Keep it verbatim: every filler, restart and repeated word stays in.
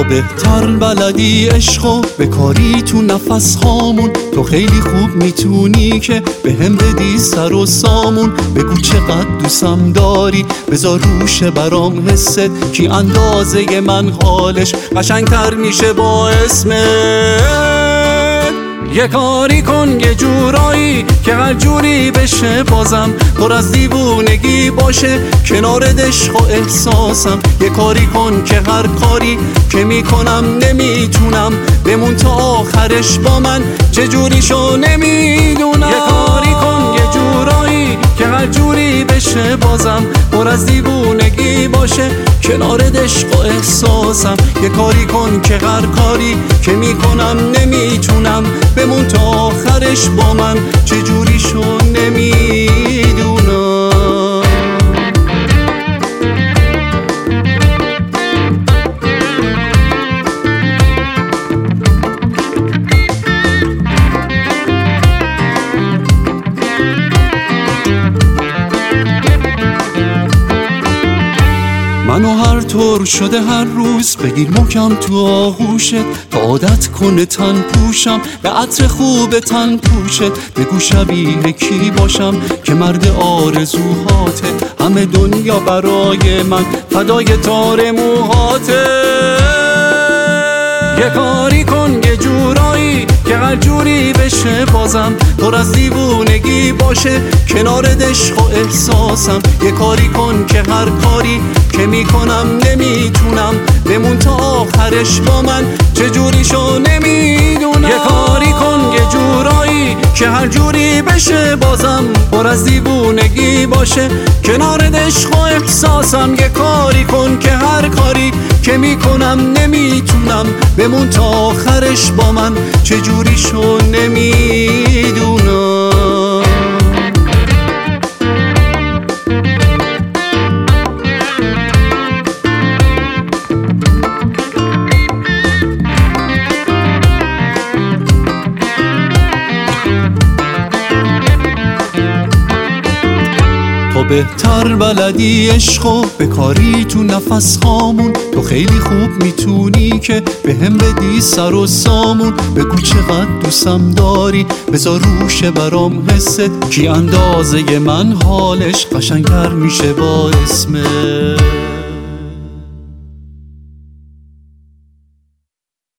بهتر بلدی عشقو به کاری تو نفس هامون. تو خیلی خوب میتونی که به هم بدی سر و سامون. بگو چقدر دوستم داری بذار روشه برام حست، کی اندازه من حالش قشنگتر میشه با اسمت. یه کاری کن یه جورایی که هر جوری بشه بازم پر از دیوونگی باشه، کنارت عشق و احساسم. یه کاری کن که هر کاری که میکنم نمیتونم بمون تا آخرش با من، چه جوریشو نمیدونم. یه کاری کن یه جورایی که هر جوری بشه بازم پر از دیوونگی باشه، کنارت عشق و احساسم. یه کاری کن که هر کاری که میکنم نمیتونم بمون تا آخرش با من، چه جوریشو نمیدونم. منو هر طور شده هر روز بگیر محکم تو آغوشت، تا عادت کنه تن پوشم به عطر خوب تن پوشت. بگو شبیه کی باشم که مرد آرزوهاته، همه دنیا برای من فدای تار موهاته. یه کاری کن یه جورایی که هر جوری بشه بازم پر از دیوونگی باشه، کنارت عشق و احساسم. یه کاری کن که هر کاری که میکنم نمیتونم بمون تا آخرش با من، چه جوریشو نمیدونم. یه کاری کن یه جورایی که هر جوری بشه بازم پر از دیوونگی باشه، کنارت عشق و احساسم. یه کاری کن که هر کاری که میکنم نمیتونم بمون تا آخرش با من، چه جوریشو نمیدونم. تو بهتر بلدی عشقو به کاری تو نفس هامون. تو خیلی خوب میتونی که به هم بدی سر و سامون. بگو چقدر دوستم داری بذار روشه برام حست، کی اندازه من حالش قشنگتر میشه با اسمت.